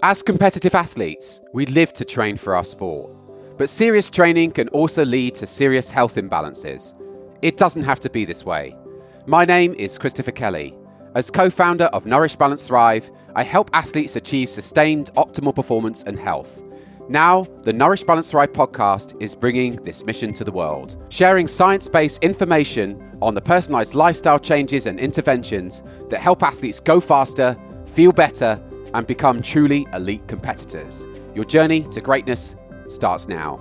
As competitive athletes, we live to train for our sport. But serious training can also lead to serious health imbalances. It doesn't have to be this way. My name is Christopher Kelly. As co-founder of Nourish Balance Thrive, I help athletes achieve sustained optimal performance and health. Now, the Nourish Balance Thrive podcast is bringing this mission to the world, sharing science-based information on the personalized lifestyle changes and interventions that help athletes go faster, feel better, and become truly elite competitors. Your journey to greatness starts now.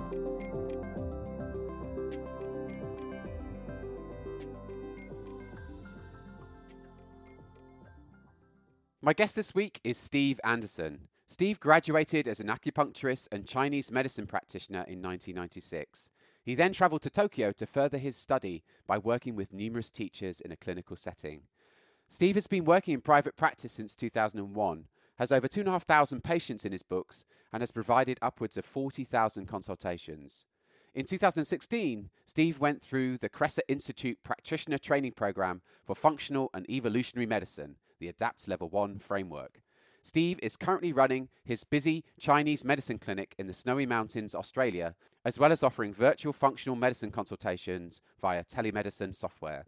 My guest this week is Steve Anderson. Steve graduated as an acupuncturist and Chinese medicine practitioner in 1996. He then traveled to Tokyo to further his study by working with numerous teachers in a clinical setting. Steve has been working in private practice since 2001, has over 2,500 patients in his books, and has provided upwards of 40,000 consultations. In 2016, Steve went through the Kresser Institute Practitioner Training Program for Functional and Evolutionary Medicine, the ADAPT Level 1 framework. Steve is currently running his busy Chinese medicine clinic in the Snowy Mountains, Australia, as well as offering virtual functional medicine consultations via telemedicine software.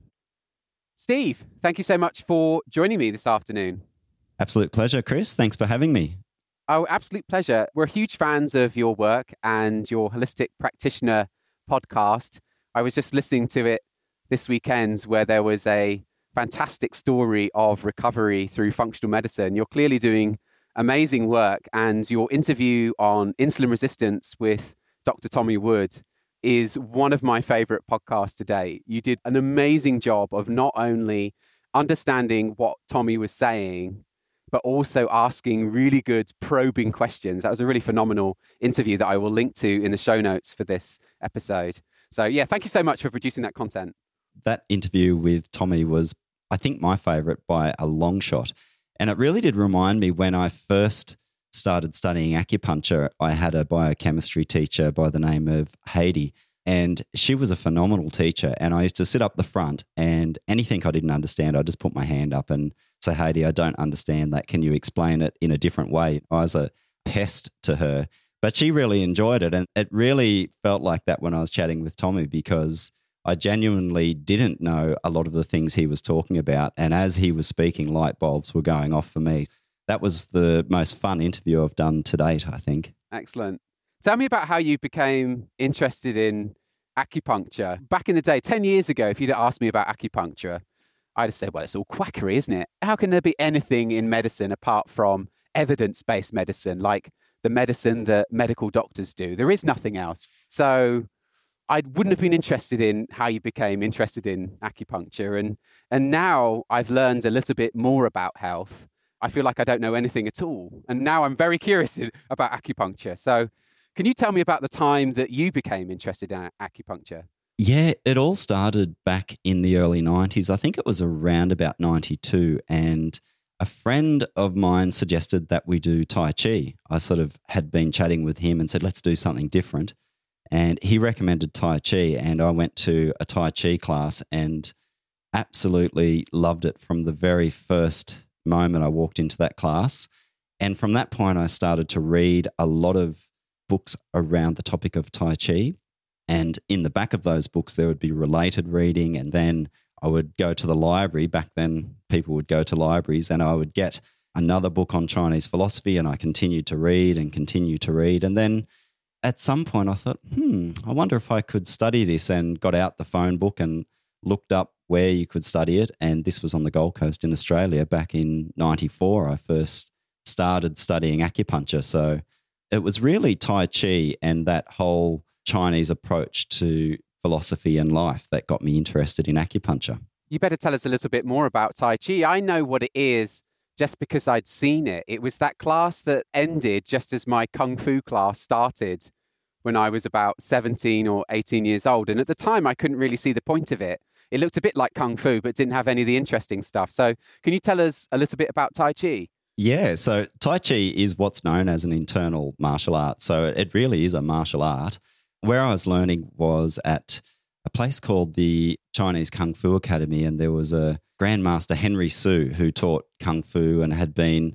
Steve, thank you so much for joining me this afternoon. Absolute pleasure, Chris. Thanks for having me. Oh, absolute pleasure. We're huge fans of your work and your Holistic Practitioner podcast. I was just listening to it this weekend where there was a fantastic story of recovery through functional medicine. You're clearly doing amazing work, and your interview on insulin resistance with Dr. Tommy Wood is one of my favorite podcasts today. You did an amazing job of not only understanding what Tommy was saying, but also asking really good probing questions. That was a really phenomenal interview that I will link to in the show notes for this episode. So yeah, thank you so much for producing that content. That interview with Tommy was, I think, my favourite by a long shot. And it really did remind me when I first started studying acupuncture, I had a biochemistry teacher by the name of Heidi, and she was a phenomenal teacher. And I used to sit up the front, and anything I didn't understand, I'd just put my hand up and say, Heidi, I don't understand that. Can you explain it in a different way? I was a pest to her, but she really enjoyed it. And it really felt like that when I was chatting with Tommy, because I genuinely didn't know a lot of the things he was talking about. And as he was speaking, light bulbs were going off for me. That was the most fun interview I've done to date, I think. Excellent. Tell me about how you became interested in acupuncture. Back in the day, 10 years ago, if you'd asked me about acupuncture, I'd have said, well, it's all quackery, isn't it? How can there be anything in medicine apart from evidence-based medicine, like the medicine that medical doctors do? There is nothing else. So I wouldn't have been interested in how you became interested in acupuncture. And now I've learned a little bit more about health. I feel like I don't know anything at all. And now I'm very curious about acupuncture. So can you tell me about the time that you became interested in acupuncture? Yeah, it all started back in the early 90s. I think it was around about 92. And a friend of mine suggested that we do Tai Chi. I sort of had been chatting with him and said, let's do something different. And he recommended Tai Chi. And I went to a Tai Chi class and absolutely loved it from the very first moment I walked into that class. And from that point, I started to read a lot of books around the topic of Tai Chi. And in the back of those books, there would be related reading. And then I would go to the library. Back then, people would go to libraries, and I would get another book on Chinese philosophy, and I continued to read and continue to read. And then at some point, I thought, I wonder if I could study this, and got out the phone book and looked up where you could study it. And this was on the Gold Coast in Australia. Back in 94, I first started studying acupuncture. So it was really Tai Chi and that whole Chinese approach to philosophy and life that got me interested in acupuncture. You better tell us a little bit more about Tai Chi. I know what it is just because I'd seen it. It was that class that ended just as my Kung Fu class started when I was about 17 or 18 years old. And at the time, I couldn't really see the point of it. It looked a bit like Kung Fu, but didn't have any of the interesting stuff. So can you tell us a little bit about Tai Chi? Yeah, so Tai Chi is what's known as an internal martial art. So it really is a martial art. Where I was learning was at a place called the Chinese Kung Fu Academy, and there was a Grandmaster Henry Su who taught Kung Fu and had been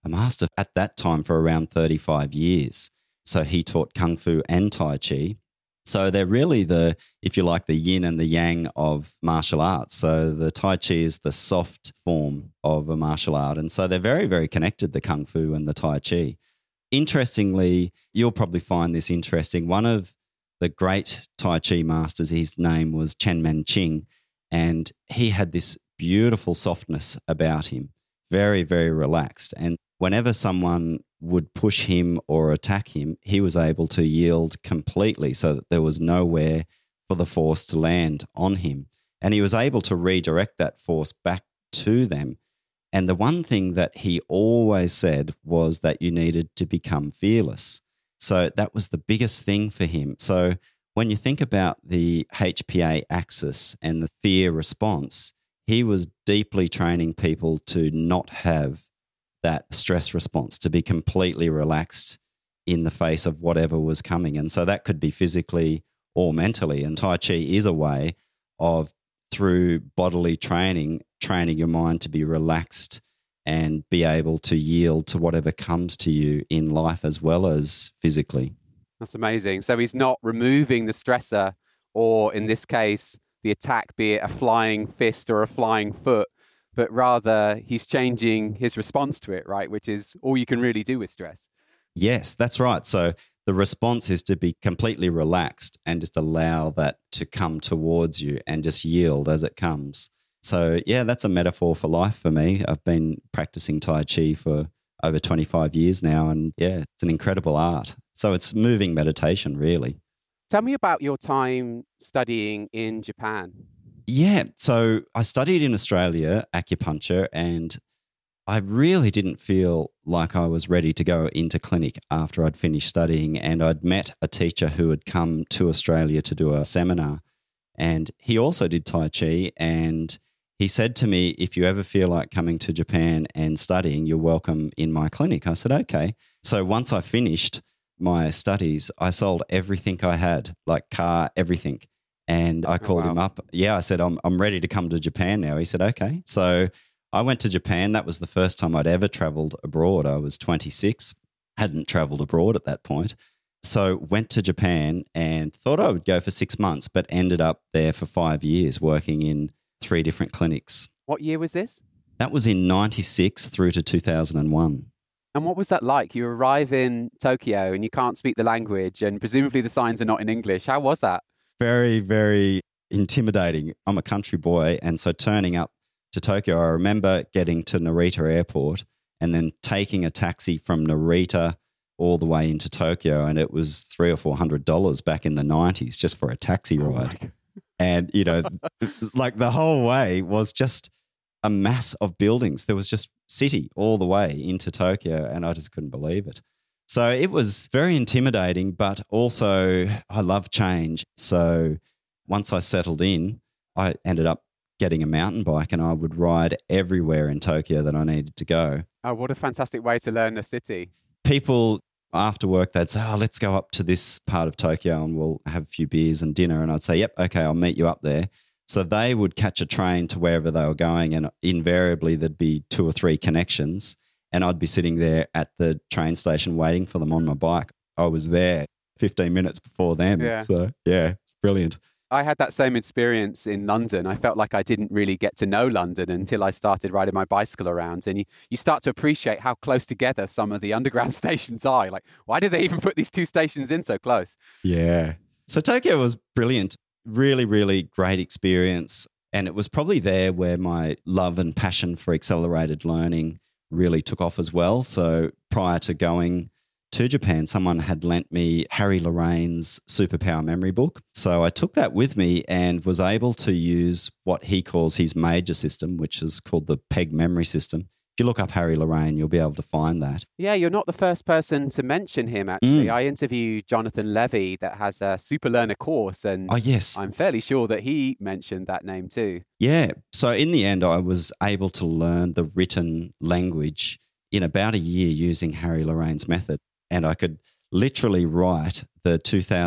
a master at that time for around 35 years. So he taught Kung Fu and Tai Chi. So they're really if you like, the yin and the yang of martial arts. So the Tai Chi is the soft form of a martial art. And so they're very, very connected, the Kung Fu and the Tai Chi. Interestingly, you'll probably find this interesting. One of the great Tai Chi masters, his name was Chen Manqing, and he had this beautiful softness about him, very, very relaxed. And whenever someone would push him or attack him, he was able to yield completely so that there was nowhere for the force to land on him. And he was able to redirect that force back to them. And the one thing that he always said was that you needed to become fearless. So that was the biggest thing for him. So when you think about the HPA axis and the fear response, he was deeply training people to not have that stress response, to be completely relaxed in the face of whatever was coming. And so that could be physically or mentally. And Tai Chi is a way of, through bodily training your mind to be relaxed and be able to yield to whatever comes to you in life as well as physically. That's amazing. So he's not removing the stressor, or in this case, the attack, be it a flying fist or a flying foot, but rather he's changing his response to it, right? Which is all you can really do with stress. Yes, that's right. So the response is to be completely relaxed and just allow that to come towards you and just yield as it comes. So yeah, that's a metaphor for life for me. I've been practicing Tai Chi for over 25 years now, and yeah, it's an incredible art. So it's moving meditation, really. Tell me about your time studying in Japan. Yeah, so I studied in Australia acupuncture, and I really didn't feel like I was ready to go into clinic after I'd finished studying. And I'd met a teacher who had come to Australia to do a seminar, and he also did Tai Chi. And he said to me, if you ever feel like coming to Japan and studying, you're welcome in my clinic. I said, okay. So once I finished my studies, I sold everything I had, like car, everything. And I called him up. Yeah, I said, I'm ready to come to Japan now. He said, okay. So I went to Japan. That was the first time I'd ever traveled abroad. I was 26, hadn't traveled abroad at that point. So went to Japan and thought I would go for 6 months, but ended up there for 5 years working in 3 different clinics. What year was this? That was in 96 through to 2001. And what was that like? You arrive in Tokyo and you can't speak the language, and presumably the signs are not in English. How was that? Very, very intimidating. I'm a country boy, and so turning up to Tokyo, I remember getting to Narita Airport and then taking a taxi from Narita all the way into Tokyo, and it was $300 or $400 back in the 90s just for a taxi ride. And, you know, like the whole way was just a mass of buildings. There was just city all the way into Tokyo, and I just couldn't believe it. So it was very intimidating, but also I love change. So once I settled in, I ended up getting a mountain bike, and I would ride everywhere in Tokyo that I needed to go. Oh, what a fantastic way to learn a city. People after work, they'd say, oh, let's go up to this part of Tokyo and we'll have a few beers and dinner. And I'd say, yep, okay, I'll meet you up there. So they would catch a train to wherever they were going, and invariably there'd be 2 or 3 connections. And I'd be sitting there at the train station waiting for them on my bike. I was there 15 minutes before them. Yeah. So, yeah, brilliant. I had that same experience in London. I felt like I didn't really get to know London until I started riding my bicycle around. And you start to appreciate how close together some of the underground stations are. Like, why did they even put these 2 stations in so close? Yeah. So Tokyo was brilliant. Really, really great experience. And it was probably there where my love and passion for accelerated learning really took off as well. So prior to going to Japan, someone had lent me Harry Lorraine's Superpower Memory book. So I took that with me and was able to use what he calls his major system, which is called the PEG memory system. If you look up Harry Lorraine, you'll be able to find that. Yeah, you're not the first person to mention him, actually. I interviewed Jonathan Levy that has a Super Learner course, and oh, yes. I'm fairly sure that he mentioned that name too. Yeah. So in the end, I was able to learn the written language in about a year using Harry Lorraine's method. And I could literally write the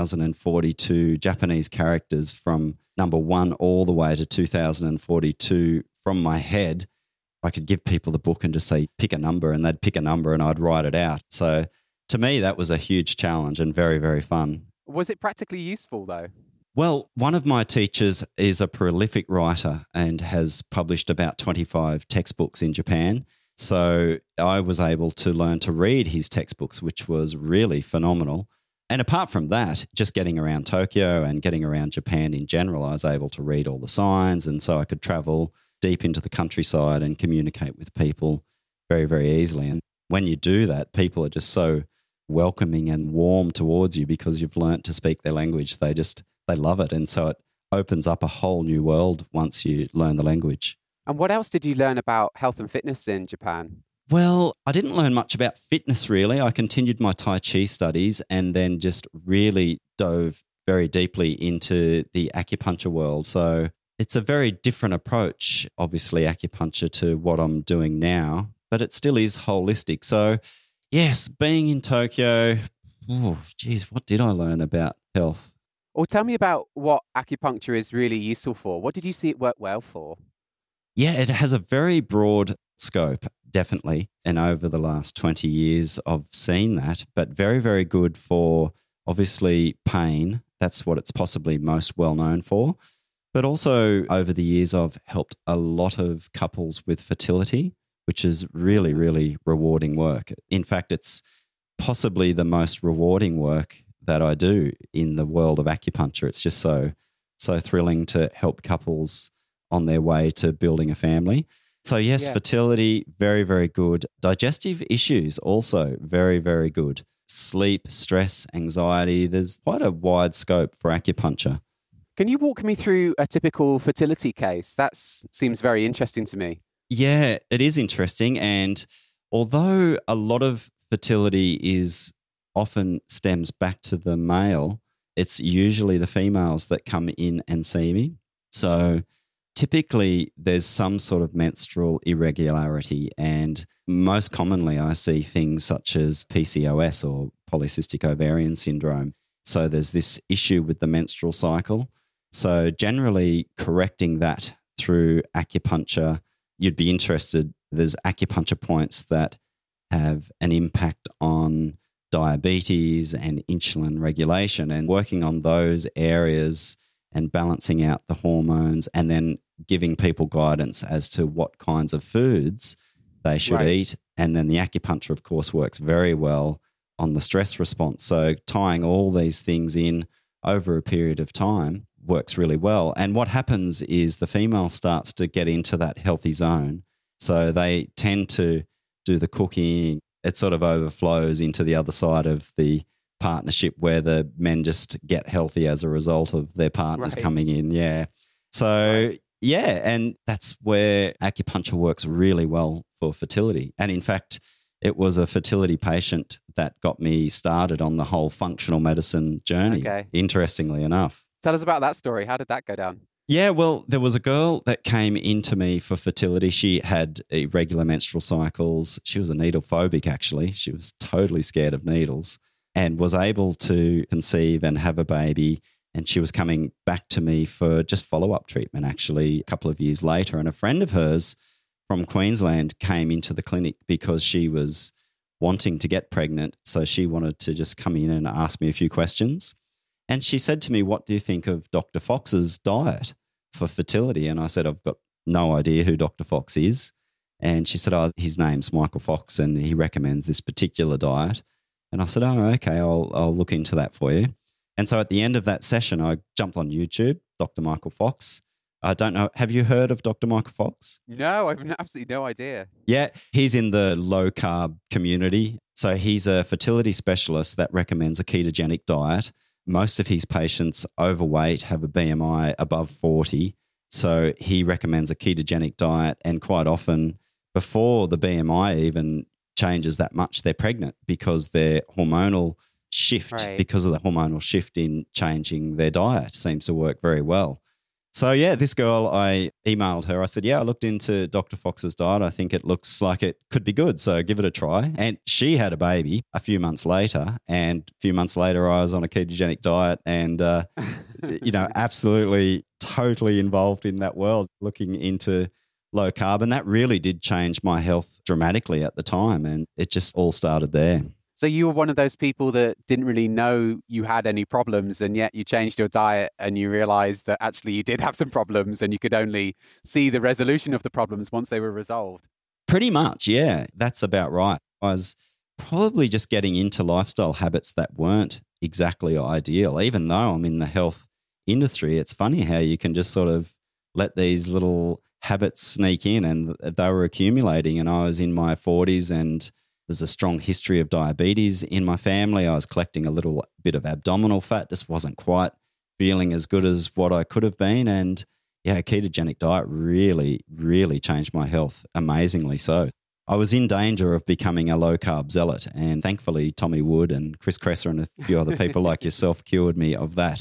2042 Japanese characters from number 1 all the way to 2042 from my head I could give people the book and just say, pick a number, and they'd pick a number and I'd write it out. So to me, that was a huge challenge and very, very fun. Was it practically useful though? Well, one of my teachers is a prolific writer and has published about 25 textbooks in Japan. So I was able to learn to read his textbooks, which was really phenomenal. And apart from that, just getting around Tokyo and getting around Japan in general, I was able to read all the signs. And so I could travel deep into the countryside and communicate with people very, very easily. And when you do that, people are just so welcoming and warm towards you because you've learnt to speak their language. They love it. And so it opens up a whole new world once you learn the language. And what else did you learn about health and fitness in Japan? Well, I didn't learn much about fitness really. I continued my Tai Chi studies and then just really dove very deeply into the acupuncture world. So it's a very different approach, obviously, acupuncture to what I'm doing now, but it still is holistic. So yes, being in Tokyo, what did I learn about health? Or tell me about what acupuncture is really useful for. What did you see it work well for? Yeah, it has a very broad scope, definitely. And over the last 20 years, I've seen that, but very, very good for obviously pain. That's what it's possibly most well known for. But also over the years, I've helped a lot of couples with fertility, which is really, really rewarding work. In fact, it's possibly the most rewarding work that I do in the world of acupuncture. It's just so thrilling to help couples on their way to building a family. So yes, fertility, very, very good. Digestive issues also very, very good. Sleep, stress, anxiety, there's quite a wide scope for acupuncture. Can you walk me through a typical fertility case? That seems very interesting to me. Yeah, it is interesting. And although a lot of fertility often stems back to the male, it's usually the females that come in and see me. So typically there's some sort of menstrual irregularity, and most commonly I see things such as PCOS or polycystic ovarian syndrome. So there's this issue with the menstrual cycle. So generally correcting that through acupuncture, you'd be interested. There's acupuncture points that have an impact on diabetes and insulin regulation, and working on those areas and balancing out the hormones, and then giving people guidance as to what kinds of foods they should eat. And then the acupuncture, of course, works very well on the stress response. So tying all these things in over a period of time works really well. And what happens is the female starts to get into that healthy zone. So they tend to do the cooking. It sort of overflows into the other side of the partnership where the men just get healthy as a result of their partners coming in. Yeah. So, and that's where acupuncture works really well for fertility. And in fact, it was a fertility patient that got me started on the whole functional medicine journey, interestingly enough. Tell us about that story. How did that go down? Yeah, well, there was a girl that came into me for fertility. She had irregular menstrual cycles. She was a needle phobic, actually. She was totally scared of needles and was able to conceive and have a baby. And she was coming back to me for just follow-up treatment, actually, a couple of years later. And a friend of hers from Queensland came into the clinic because she was wanting to get pregnant. So she wanted to just come in and ask me a few questions. And she said to me, "What do you think of Dr. Fox's diet for fertility?" And I said, "I've got no idea who Dr. Fox is." And she said, "Oh, his name's Michael Fox and he recommends this particular diet." And I said, "Oh, okay, I'll look into that for you." And so at the end of that session, I jumped on YouTube, Dr. Michael Fox. I don't know, have you heard of Dr. Michael Fox? No, I've absolutely no idea. Yeah, he's in the low-carb community. So he's a fertility specialist that recommends a ketogenic diet. Most of his patients overweight, have a BMI above 40. So he recommends a ketogenic diet, and quite often before the BMI even changes that much, they're pregnant because their hormonal shift, because of the hormonal shift in changing their diet, seems to work very well. So yeah, this girl, I emailed her. I said, "Yeah, I looked into Dr. Fox's diet. I think it looks like it could be good. So give it a try." And she had a baby a few months later. And a few months later, I was on a ketogenic diet and, absolutely, totally involved in that world, looking into low carb. And that really did change my health dramatically at the time. And it just all started there. So you were one of those people that didn't really know you had any problems, and yet you changed your diet and you realized that actually you did have some problems and you could only see the resolution of the problems once they were resolved. Pretty much, yeah. That's about right. I was probably just getting into lifestyle habits that weren't exactly ideal. Even though I'm in the health industry, it's funny how you can just sort of let these little habits sneak in, and they were accumulating. And I was in my 40s and there's a strong history of diabetes in my family. I was collecting a little bit of abdominal fat, just wasn't quite feeling as good as what I could have been. And yeah, a ketogenic diet really, really changed my health, amazingly so. I was in danger of becoming a low-carb zealot, and thankfully Tommy Wood and Chris Kresser and a few other people like yourself cured me of that.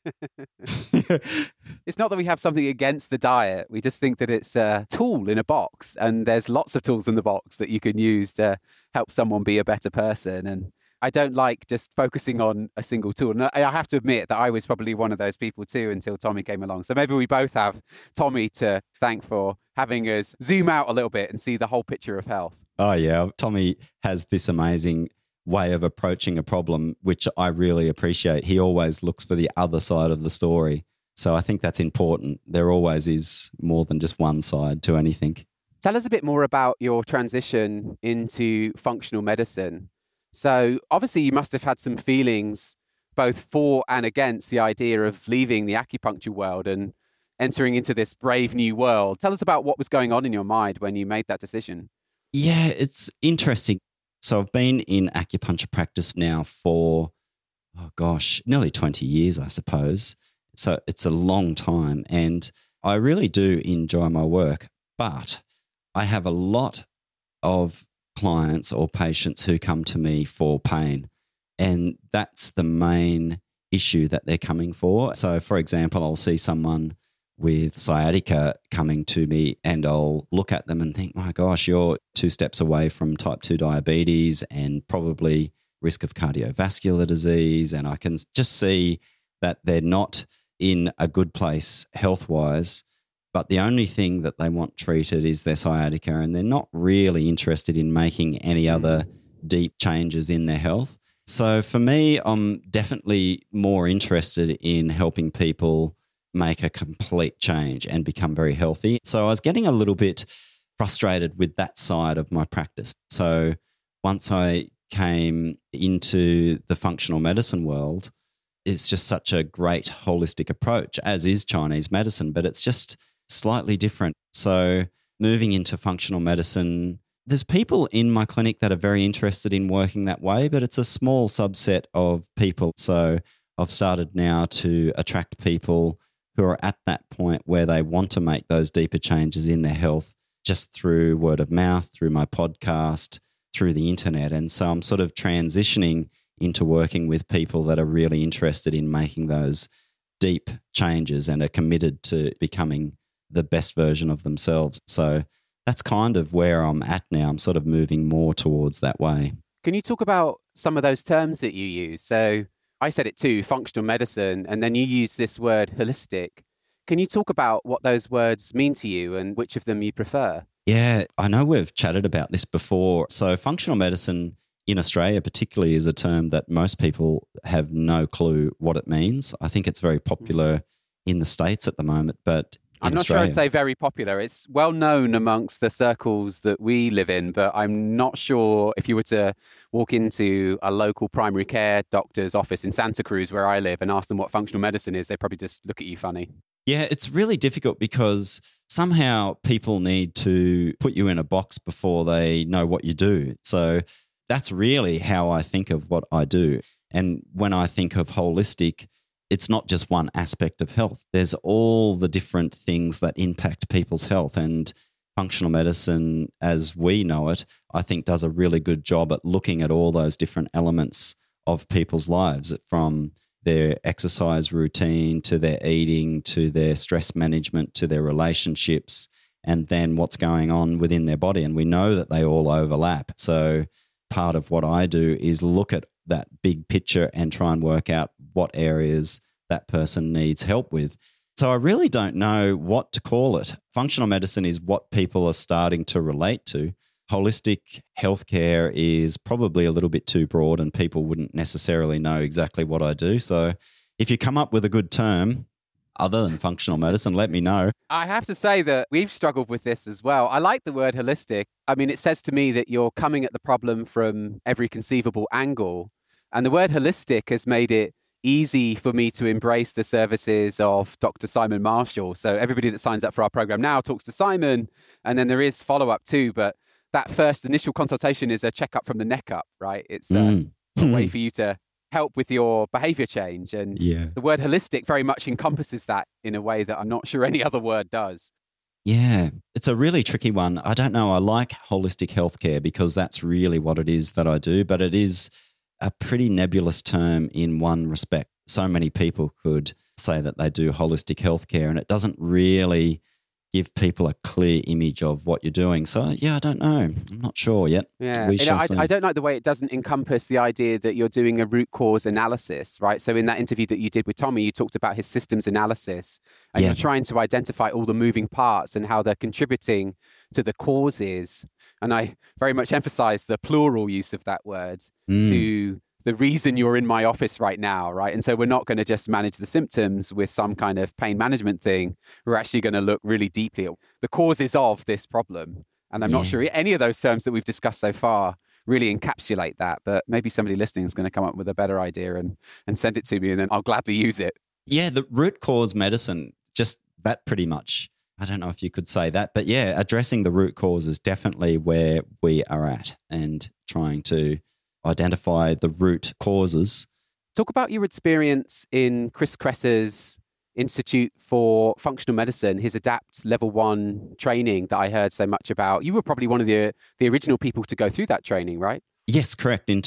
It's not that we have something against the diet. We just think that it's a tool in a box, and there's lots of tools in the box that you can use to help someone be a better person. And I don't like just focusing on a single tool. And I have to admit that I was probably one of those people too until Tommy came along. So maybe we both have Tommy to thank for having us zoom out a little bit and see the whole picture of health. Oh yeah, Tommy has this amazing way of approaching a problem, which I really appreciate. He always looks for the other side of the story. So I think that's important. There always is more than just one side to anything. Tell us a bit more about your transition into functional medicine. So obviously you must have had some feelings both for and against the idea of leaving the acupuncture world and entering into this brave new world. Tell us about what was going on in your mind when you made that decision. Yeah, it's interesting. So I've been in acupuncture practice now for, nearly 20 years, I suppose. So it's a long time, and I really do enjoy my work, but I have a lot of clients or patients who come to me for pain, and that's the main issue that they're coming for. So, for example, I'll see someone with sciatica coming to me and I'll look at them and think, my gosh, you're 2 steps away from type 2 diabetes and probably risk of cardiovascular disease. And I can just see that they're not in a good place health-wise, but the only thing that they want treated is their sciatica, and they're not really interested in making any other deep changes in their health. So for me, I'm definitely more interested in helping people make a complete change and become very healthy. So I was getting a little bit frustrated with that side of my practice. So once I came into the functional medicine world, it's just such a great holistic approach, as is Chinese medicine, but it's just slightly different. So moving into functional medicine, there's people in my clinic that are very interested in working that way, but it's a small subset of people. So I've started now to attract people who are at that point where they want to make those deeper changes in their health just through word of mouth, through my podcast, through the internet. And so I'm sort of transitioning into working with people that are really interested in making those deep changes and are committed to becoming the best version of themselves. So that's kind of where I'm at now. I'm sort of moving more towards that way. Can you talk about some of those terms that you use? So I said it too, functional medicine, and then you use this word holistic. Can you talk about what those words mean to you and which of them you prefer? Yeah, I know we've chatted about this before. So functional medicine in Australia particularly is a term that most people have no clue what it means. I think it's very popular in the States at the moment, but I'm not sure I'd say very popular. It's well known amongst the circles that we live in, but I'm not sure if you were to walk into a local primary care doctor's office in Santa Cruz, where I live, and ask them what functional medicine is, they probably just look at you funny. Yeah, it's really difficult because somehow people need to put you in a box before they know what you do. So that's really how I think of what I do. And when I think of holistic, it's not just one aspect of health. There's all the different things that impact people's health, and functional medicine, as we know it, I think does a really good job at looking at all those different elements of people's lives, from their exercise routine to their eating, to their stress management, to their relationships, and then what's going on within their body. And we know that they all overlap. So part of what I do is look at that big picture and try and work out what areas that person needs help with. So I really don't know what to call it. Functional medicine is what people are starting to relate to. Holistic healthcare is probably a little bit too broad and people wouldn't necessarily know exactly what I do. So if you come up with a good term other than functional medicine, let me know. I have to say that we've struggled with this as well. I like the word holistic. I mean, it says to me that you're coming at the problem from every conceivable angle. And the word holistic has made it easy for me to embrace the services of Dr. Simon Marshall. So everybody that signs up for our program now talks to Simon, and then there is follow-up too. But that first initial consultation is a checkup from the neck up, right? It's a way for you to help with your behavior change. And the word holistic very much encompasses that in a way that I'm not sure any other word does. Yeah, it's a really tricky one. I don't know. I like holistic healthcare because that's really what it is that I do, but it is a pretty nebulous term in one respect. So many people could say that they do holistic healthcare and it doesn't really give people a clear image of what you're doing. So, I don't know. I'm not sure yet. Yeah, I don't like the way it doesn't encompass the idea that you're doing a root cause analysis, right? So in that interview that you did with Tommy, you talked about his systems analysis and you're trying to identify all the moving parts and how they're contributing to the causes. And I very much emphasize the plural use of that word to the reason you're in my office right now, right? And so we're not going to just manage the symptoms with some kind of pain management thing. We're actually going to look really deeply at the causes of this problem. And I'm not sure any of those terms that we've discussed so far really encapsulate that, but maybe somebody listening is going to come up with a better idea and send it to me and then I'll gladly use it. Yeah, the root cause medicine, just that pretty much. I don't know if you could say that, but addressing the root cause is definitely where we are at and trying to identify the root causes. Talk about your experience in Chris Kresser's Institute for Functional Medicine, his ADAPT Level 1 training that I heard so much about. You were probably one of the original people to go through that training, right? Yes, correct. In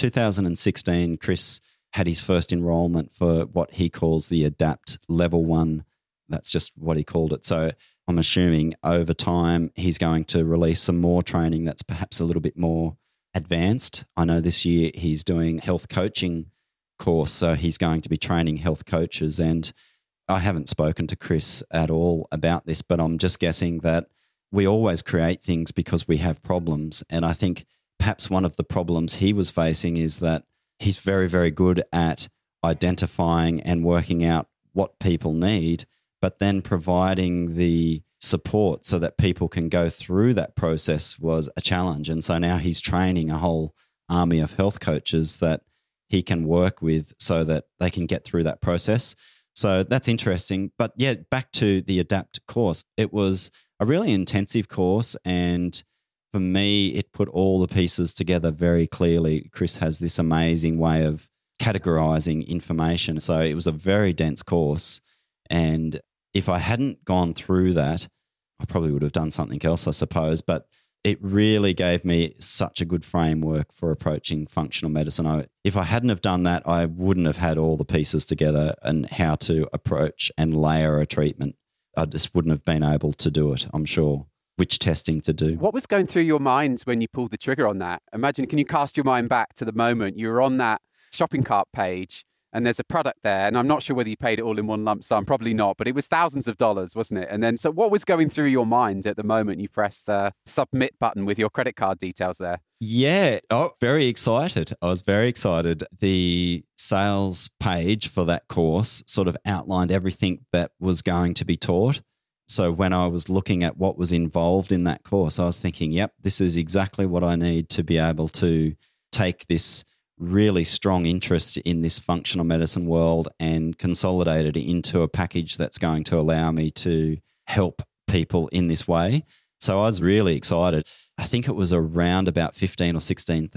2016, Chris had his first enrollment for what he calls the ADAPT Level 1. That's just what he called it. So I'm assuming over time he's going to release some more training that's perhaps a little bit more advanced. I know this year he's doing health coaching course, so he's going to be training health coaches. And I haven't spoken to Chris at all about this, but I'm just guessing that we always create things because we have problems. And I think perhaps one of the problems he was facing is that he's very, very good at identifying and working out what people need, but then providing the support so that people can go through that process was a challenge. And so now he's training a whole army of health coaches that he can work with so that they can get through that process. So that's interesting. But back to the ADAPT course. It was a really intensive course, and for me, it put all the pieces together very clearly. Chris has this amazing way of categorizing information. So it was a very dense course, and if I hadn't gone through that, I probably would have done something else, I suppose. But it really gave me such a good framework for approaching functional medicine. If I hadn't have done that, I wouldn't have had all the pieces together and how to approach and layer a treatment. I just wouldn't have been able to do it, I'm sure, which testing to do. What was going through your mind when you pulled the trigger on that? Imagine, can you cast your mind back to the moment you were on that shopping cart page and there's a product there, and I'm not sure whether you paid it all in one lump sum, probably not, but it was thousands of dollars, wasn't it? And then, so what was going through your mind at the moment you pressed the submit button with your credit card details there? Yeah. Oh, very excited. I was very excited. The sales page for that course sort of outlined everything that was going to be taught. So when I was looking at what was involved in that course, I was thinking, yep, this is exactly what I need to be able to take this really strong interest in this functional medicine world and consolidate it into a package that's going to allow me to help people in this way. So I was really excited. I think it was around about $15,000 or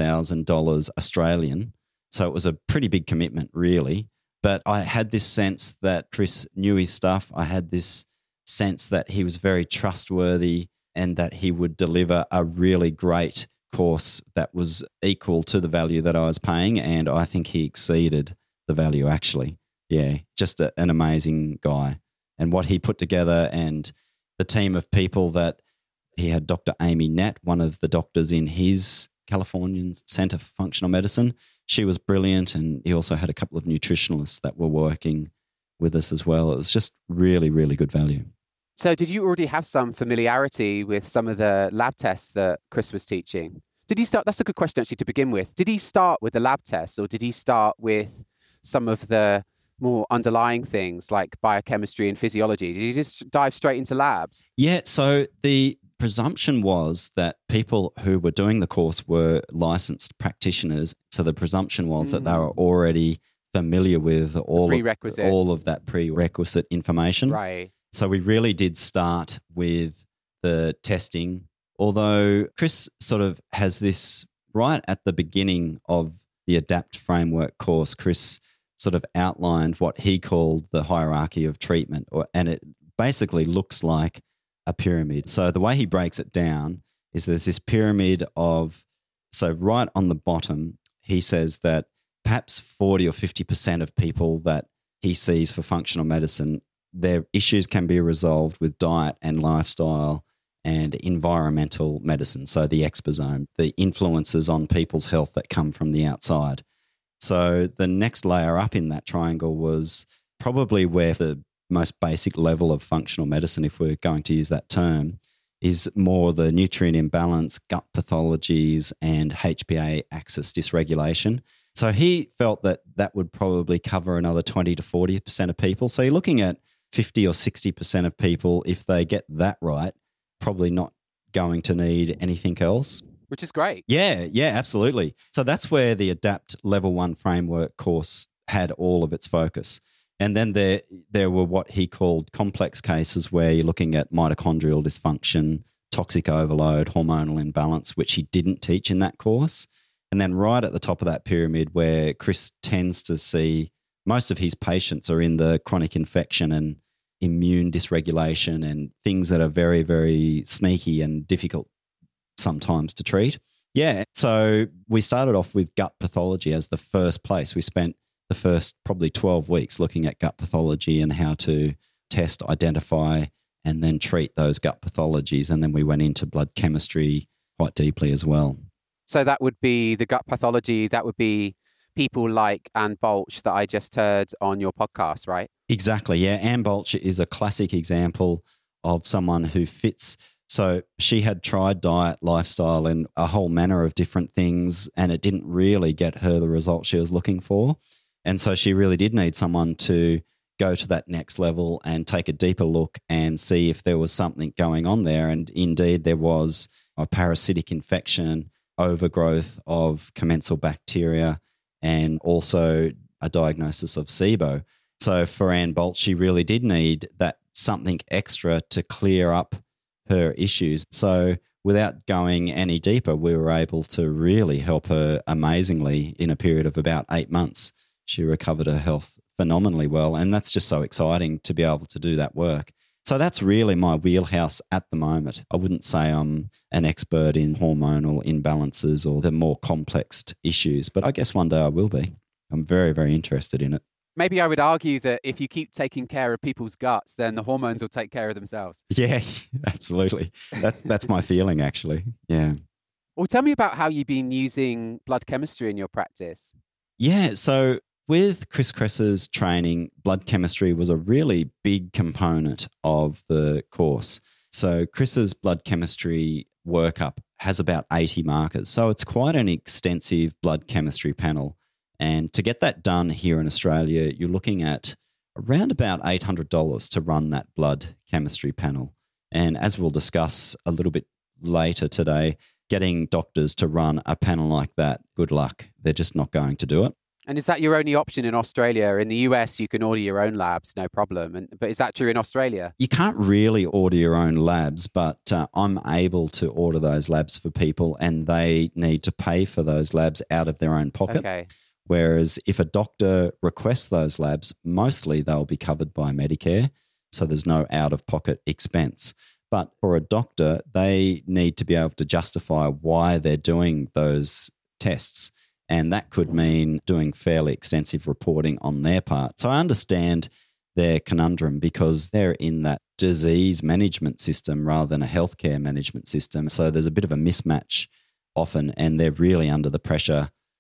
$16,000 Australian. So it was a pretty big commitment, really. But I had this sense that Chris knew his stuff. I had this sense that he was very trustworthy and that he would deliver a really great course that was equal to the value that I was paying. And I think he exceeded the value, actually. Yeah, just an amazing guy. And what he put together and the team of people that he had, Dr. Amy Nett, one of the doctors in his Californian Center for Functional Medicine. She was brilliant. And he also had a couple of nutritionists that were working with us as well. It was just really, really good value. So did you already have some familiarity with some of the lab tests that Chris was teaching? Did he start? That's a good question, actually, to begin with. Did he start with the lab tests, or did he start with some of the more underlying things like biochemistry and physiology? Did he just dive straight into labs? Yeah, so the presumption was that people who were doing the course were licensed practitioners. So the presumption was that they were already familiar with all of that prerequisite information. Right. So we really did start with the testing, although Chris sort of has this right at the beginning of the ADAPT framework course. Chris sort of outlined what he called the hierarchy of treatment, and it basically looks like a pyramid. So the way he breaks it down is there's this pyramid so right on the bottom, he says that perhaps 40 or 50% of people that he sees for functional medicine, their issues can be resolved with diet and lifestyle and environmental medicine, so the exposome, the influences on people's health that come from the outside. So the next layer up in that triangle was probably where the most basic level of functional medicine, if we're going to use that term, is more the nutrient imbalance, gut pathologies, and HPA axis dysregulation. So he felt that that would probably cover another 20 to 40% of people. So you're looking at 50 or 60% of people, if they get that right, probably not going to need anything else. Which is great. Yeah, absolutely. So that's where the ADAPT Level 1 framework course had all of its focus. And then there were what he called complex cases where you're looking at mitochondrial dysfunction, toxic overload, hormonal imbalance, which he didn't teach in that course. And then right at the top of that pyramid where Chris tends to see most of his patients are in the chronic infection and immune dysregulation and things that are very, very sneaky and difficult sometimes to treat. Yeah, so we started off with gut pathology as the first place. We spent the first probably 12 weeks looking at gut pathology and how to test, identify, and then treat those gut pathologies. And then we went into blood chemistry quite deeply as well. So that would be the gut pathology. That would be people like Anne Balch that I just heard on your podcast, right? Exactly, yeah. Anne Balch is a classic example of someone who fits. So she had tried diet, lifestyle, and a whole manner of different things, and it didn't really get her the results she was looking for. And so she really did need someone to go to that next level and take a deeper look and see if there was something going on there. And indeed, there was a parasitic infection, overgrowth of commensal bacteria, and also a diagnosis of SIBO. So for Anne Balch, she really did need that something extra to clear up her issues. So without going any deeper, we were able to really help her amazingly in a period of about 8 months. She recovered her health phenomenally well, and that's just so exciting to be able to do that work. So that's really my wheelhouse at the moment. I wouldn't say I'm an expert in hormonal imbalances or the more complex issues, but I guess one day I will be. I'm very, very interested in it. Maybe I would argue that if you keep taking care of people's guts, then the hormones will take care of themselves. Yeah, absolutely. That's my feeling, actually. Yeah. Well, tell me about how you've been using blood chemistry in your practice. Yeah, so with Chris Kress's training, blood chemistry was a really big component of the course. So Chris's blood chemistry workup has about 80 markers. So it's quite an extensive blood chemistry panel. And to get that done here in Australia, you're looking at around about $800 to run that blood chemistry panel. And as we'll discuss a little bit later today, getting doctors to run a panel like that, good luck. They're just not going to do it. And is that your only option in Australia? In the US, you can order your own labs, no problem. But is that true in Australia? You can't really order your own labs, but I'm able to order those labs for people, and they need to pay for those labs out of their own pocket. Okay. Whereas if a doctor requests those labs, mostly they'll be covered by Medicare, so there's no out-of-pocket expense. But for a doctor, they need to be able to justify why they're doing those tests. And that could mean doing fairly extensive reporting on their part. So I understand their conundrum because they're in that disease management system rather than a healthcare management system. So there's a bit of a mismatch often, and they're really under the pressure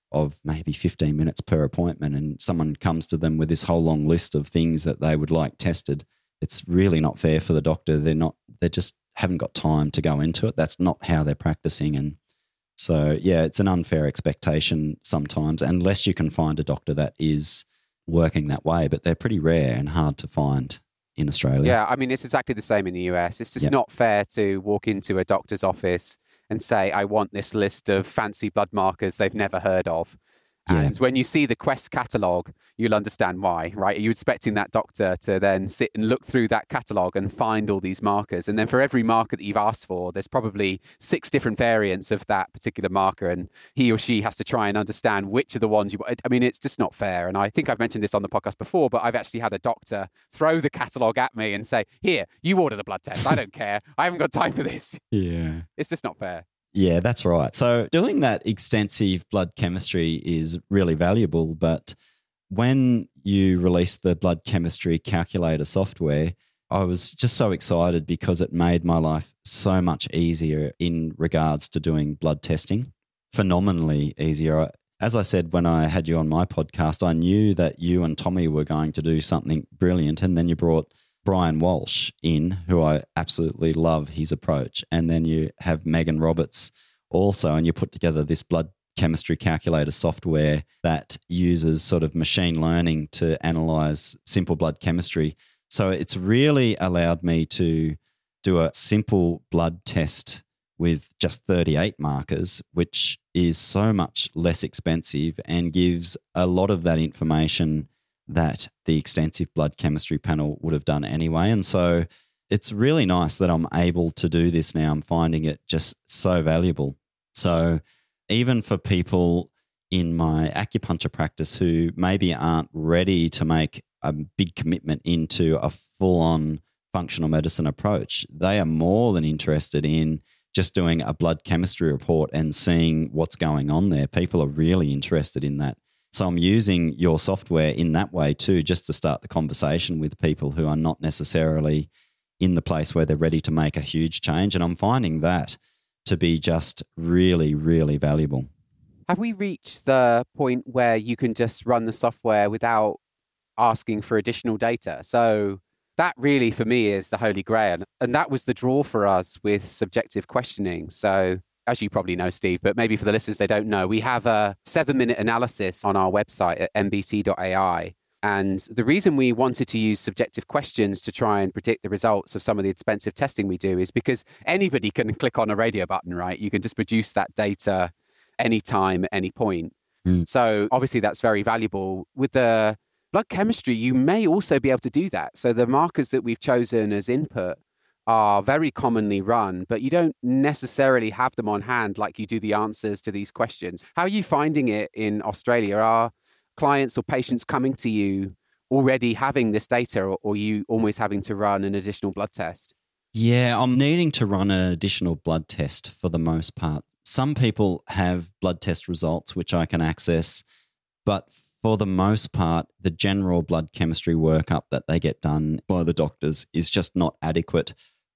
of maybe 15 minutes per appointment, and someone comes to them with this whole long list of things that they would like tested, it's really not fair for the doctor. They just haven't got time to go into it. That's not how they're practicing. And so, yeah, it's an unfair expectation sometimes, unless you can find a doctor that is working that way. But they're pretty rare and hard to find in Australia. Yeah, I mean, it's exactly the same in the US. It's just not fair to walk into a doctor's office and say, I want this list of fancy blood markers they've never heard of. And when you see the Quest catalogue, you'll understand why, right? Are you expecting that doctor to then sit and look through that catalogue and find all these markers? And then for every marker that you've asked for, there's probably 6 different variants of that particular marker. And he or she has to try and understand which of the ones you want. I mean, it's just not fair. And I think I've mentioned this on the podcast before, but I've actually had a doctor throw the catalogue at me and say, here, you order the blood test. I don't care. I haven't got time for this. Yeah. It's just not fair. Yeah, that's right. So doing that extensive blood chemistry is really valuable. But when you released the blood chemistry calculator software, I was just so excited because it made my life so much easier in regards to doing blood testing, phenomenally easier. As I said, when I had you on my podcast, I knew that you and Tommy were going to do something brilliant. And then you brought Brian Walsh in, who I absolutely love his approach. And then you have Megan Roberts also, and you put together this blood chemistry calculator software that uses sort of machine learning to analyze simple blood chemistry. So it's really allowed me to do a simple blood test with just 38 markers, which is so much less expensive and gives a lot of that information that the extensive blood chemistry panel would have done anyway. And so it's really nice that I'm able to do this now. I'm finding it just so valuable. So even for people in my acupuncture practice who maybe aren't ready to make a big commitment into a full-on functional medicine approach, they are more than interested in just doing a blood chemistry report and seeing what's going on there. People are really interested in that. So I'm using your software in that way too, just to start the conversation with people who are not necessarily in the place where they're ready to make a huge change. And I'm finding that to be just really, really valuable. Have we reached the point where you can just run the software without asking for additional data? So that really, for me, is the holy grail. And that was the draw for us with subjective questioning. So as you probably know, Steve, but maybe for the listeners, they don't know, we have a 7-minute analysis on our website at mbc.ai. And the reason we wanted to use subjective questions to try and predict the results of some of the expensive testing we do is because anybody can click on a radio button, right? You can just produce that data anytime, at any point. So obviously that's very valuable. With the blood chemistry, you may also be able to do that. So the markers that we've chosen as input are very commonly run, but you don't necessarily have them on hand like you do the answers to these questions. How are you finding it in Australia? Are clients or patients coming to you already having this data, or are you always having to run an additional blood test? Yeah, I'm needing to run an additional blood test for the most part. Some people have blood test results which I can access, but for the most part, the general blood chemistry workup that they get done by the doctors is just not adequate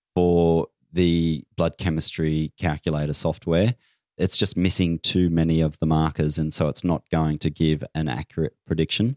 for the blood chemistry calculator software. It's just missing too many of the markers, and so it's not going to give an accurate prediction.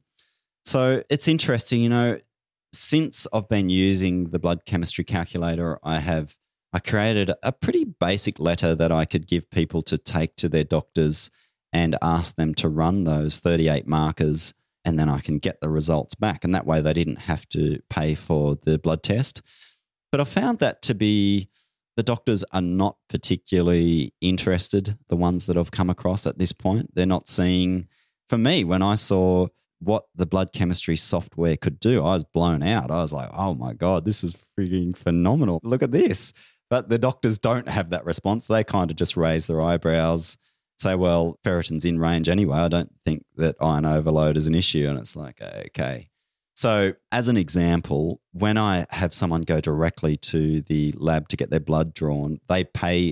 So it's interesting, since I've been using the blood chemistry calculator, I created a pretty basic letter that I could give people to take to their doctors and ask them to run those 38 markers, and then I can get the results back. And that way they didn't have to pay for the blood test. But I found that to be, the doctors are not particularly interested, the ones that I've come across at this point. They're not seeing, for me, when I saw what the blood chemistry software could do, I was blown out. I was like, oh my God, this is freaking phenomenal. Look at this. But the doctors don't have that response. They kind of just raise their eyebrows, say, well, ferritin's in range anyway. I don't think that iron overload is an issue. And it's like, okay. So as an example, when I have someone go directly to the lab to get their blood drawn, they pay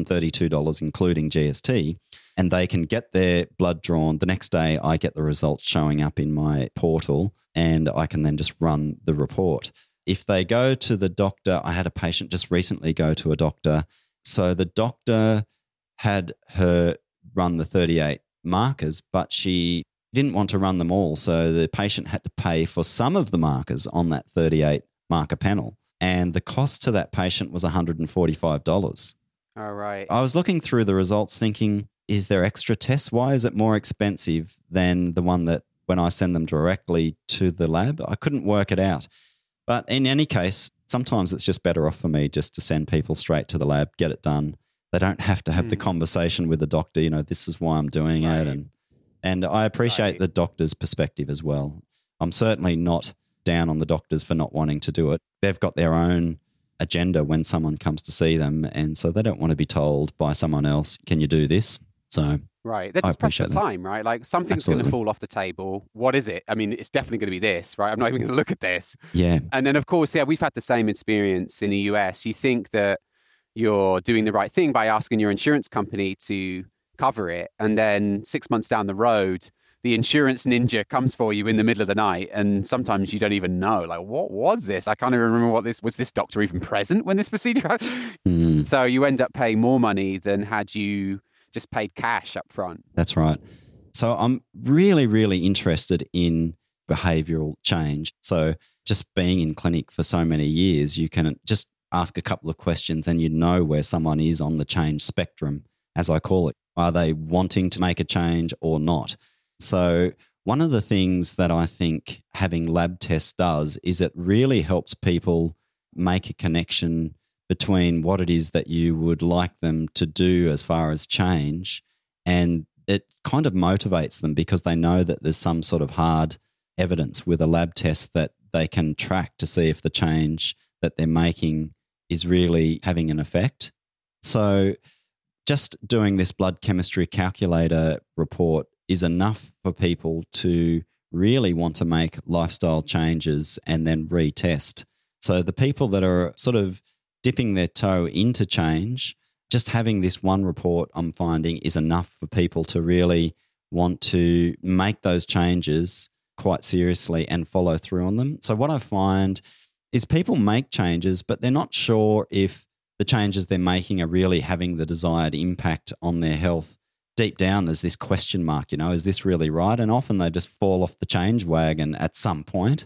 $132, including GST, and they can get their blood drawn. The next day, I get the results showing up in my portal, and I can then just run the report. If they go to the doctor, I had a patient just recently go to a doctor. So the doctor had her run the 38 markers, but she didn't want to run them all. So the patient had to pay for some of the markers on that 38 marker panel. And the cost to that patient was $145. All right. I was looking through the results thinking, is there extra tests? Why is it more expensive than the one that when I send them directly to the lab? I couldn't work it out. But in any case, sometimes it's just better off for me just to send people straight to the lab, get it done. They don't have to have the conversation with the doctor, this is why I'm doing it. And I appreciate the doctor's perspective as well. I'm certainly not down on the doctors for not wanting to do it. They've got their own agenda when someone comes to see them, and so they don't want to be told by someone else, can you do this? So right, they're just pressed for time, right? Like something's going to fall off the table. What is it? I mean, it's definitely going to be this, right? I'm not even going to look at this. Yeah. And then, of course, we've had the same experience in the US. You think that you're doing the right thing by asking your insurance company to cover it, and then 6 months down the road, the insurance ninja comes for you in the middle of the night, and sometimes you don't even know, like, what was this? I can't even remember was this doctor even present when this procedure happened? So you end up paying more money than had you just paid cash up front. That's right. So I'm really, really interested in behavioral change. So just being in clinic for so many years, you can just ask a couple of questions and you know where someone is on the change spectrum, as I call it. Are they wanting to make a change or not? So one of the things that I think having lab tests does is it really helps people make a connection between what it is that you would like them to do as far as change, and it kind of motivates them because they know that there's some sort of hard evidence with a lab test that they can track to see if the change that they're making is really having an effect. So just doing this blood chemistry calculator report is enough for people to really want to make lifestyle changes and then retest. So the people that are sort of dipping their toe into change, just having this one report, I'm finding, is enough for people to really want to make those changes quite seriously and follow through on them. So what I find is people make changes, but they're not sure if the changes they're making are really having the desired impact on their health. Deep down, there's this question mark, is this really right? And often they just fall off the change wagon at some point.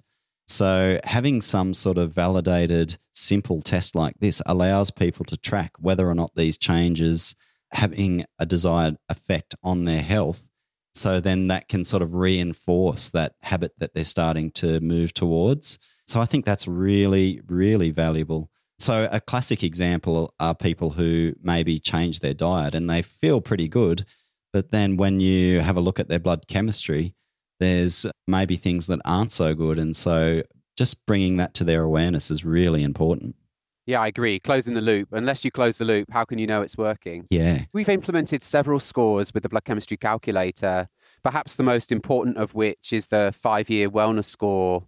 So having some sort of validated, simple test like this allows people to track whether or not these changes having a desired effect on their health. So then that can sort of reinforce that habit that they're starting to move towards. So I think that's really, really valuable. So a classic example are people who maybe change their diet and they feel pretty good, but then when you have a look at their blood chemistry, there's maybe things that aren't so good. And so just bringing that to their awareness is really important. Yeah, I agree. Closing the loop. Unless you close the loop, how can you know it's working? Yeah. We've implemented several scores with the blood chemistry calculator, perhaps the most important of which is the 5-year wellness score,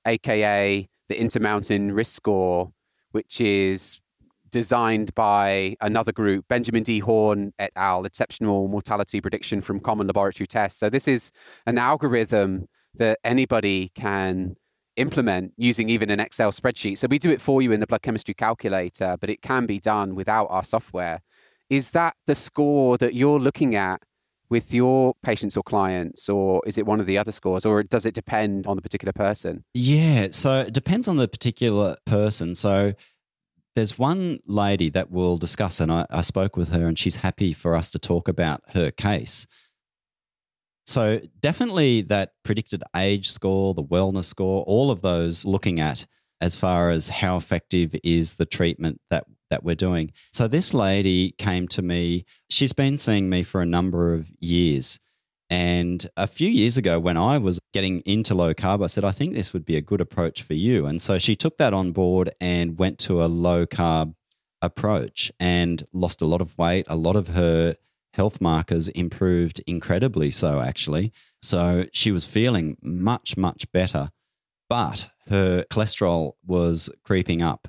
aka the Intermountain Risk Score, which is designed by another group, Benjamin D. Horn et al., Exceptional Mortality Prediction from Common Laboratory Tests. So this is an algorithm that anybody can implement using even an Excel spreadsheet. So we do it for you in the blood chemistry calculator, but it can be done without our software. Is that the score that you're looking at with your patients or clients, or is it one of the other scores, or does it depend on the particular person? Yeah, so it depends on the particular person. So there's one lady that we'll discuss, and I spoke with her and she's happy for us to talk about her case. So definitely that predicted age score, the wellness score, all of those looking at as far as how effective is the treatment that we're doing. So this lady came to me. She's been seeing me for a number of years. And a few years ago when I was getting into low carb, I said, I think this would be a good approach for you. And so she took that on board and went to a low carb approach and lost a lot of weight. A lot of her health markers improved incredibly so, actually. So she was feeling much, much better. But her cholesterol was creeping up.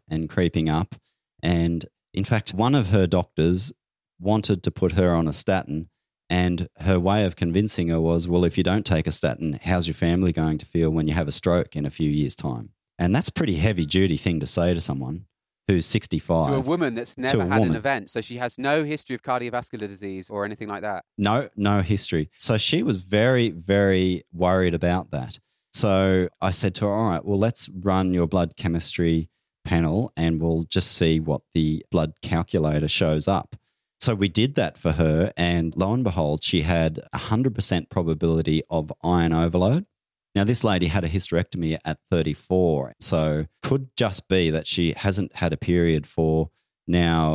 And in fact, one of her doctors wanted to put her on a statin. And her way of convincing her was, well, if you don't take a statin, how's your family going to feel when you have a stroke in a few years' time? And that's a pretty heavy-duty thing to say to someone. who's 65. To a woman that's never a had woman. an event. So she has no history of cardiovascular disease or anything like that. No history. So she was very, very worried about that. So I said to her, all right, well, let's run your blood chemistry panel and we'll just see what the blood calculator shows up. So we did that for her, and lo and behold, she had 100% probability of iron overload. Now, this lady had a hysterectomy at 34, so could just be that she hasn't had a period for now,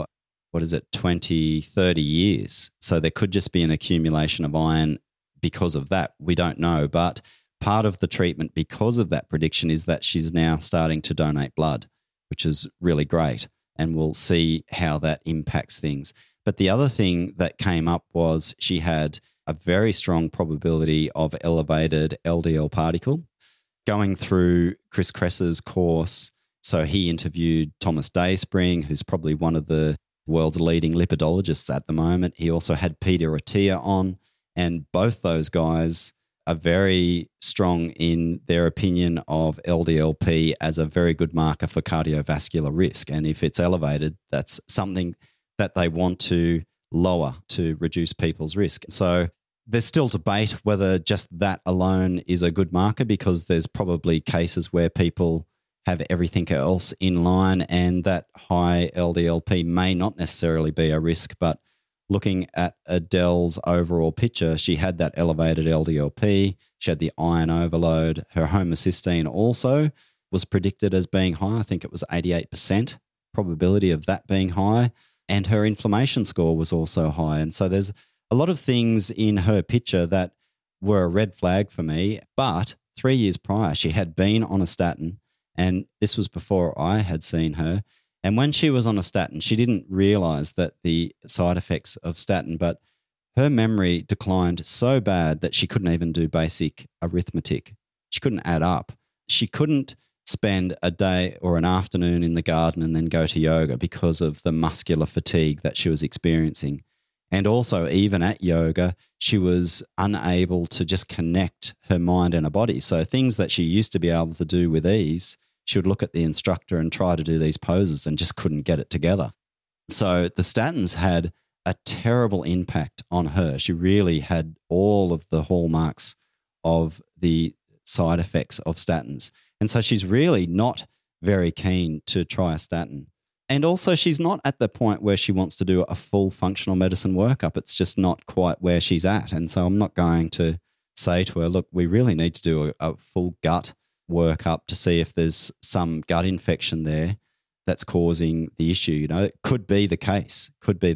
20, 30 years. So there could just be an accumulation of iron because of that. We don't know, but part of the treatment because of that prediction is that she's now starting to donate blood, which is really great, and we'll see how that impacts things. But the other thing that came up was she had a very strong probability of elevated LDL particle. Going through Chris Kress's course, so he interviewed Thomas Dayspring, who's probably one of the world's leading lipidologists at the moment. He also had Peter Attia on, and both those guys are very strong in their opinion of LDLP as a very good marker for cardiovascular risk. And if it's elevated, that's something that they want to lower to reduce people's risk. So there's still debate whether just that alone is a good marker, because there's probably cases where people have everything else in line and that high LDLP may not necessarily be a risk. But looking at Adele's overall picture, she had that elevated LDLP, she had the iron overload, her homocysteine also was predicted as being high. I think it was 88% probability of that being high. And her inflammation score was also high. And so there's a lot of things in her picture that were a red flag for me. But 3 years prior, she had been on a statin, and this was before I had seen her. And when she was on a statin, she didn't realize that the side effects of statin, but her memory declined so bad that she couldn't even do basic arithmetic. She couldn't add up. She couldn't spend a day or an afternoon in the garden and then go to yoga because of the muscular fatigue that she was experiencing. And also, even at yoga, she was unable to just connect her mind and her body. So things that she used to be able to do with ease, she would look at the instructor and try to do these poses and just couldn't get it together. So the statins had a terrible impact on her. She really had all of the hallmarks of the side effects of statins. And so she's really not very keen to try a statin. And also, she's not at the point where she wants to do a full functional medicine workup. It's just not quite where she's at. And so I'm not going to say to her, look, we really need to do a full gut workup to see if there's some gut infection there that's causing the issue. You know, it could be the case,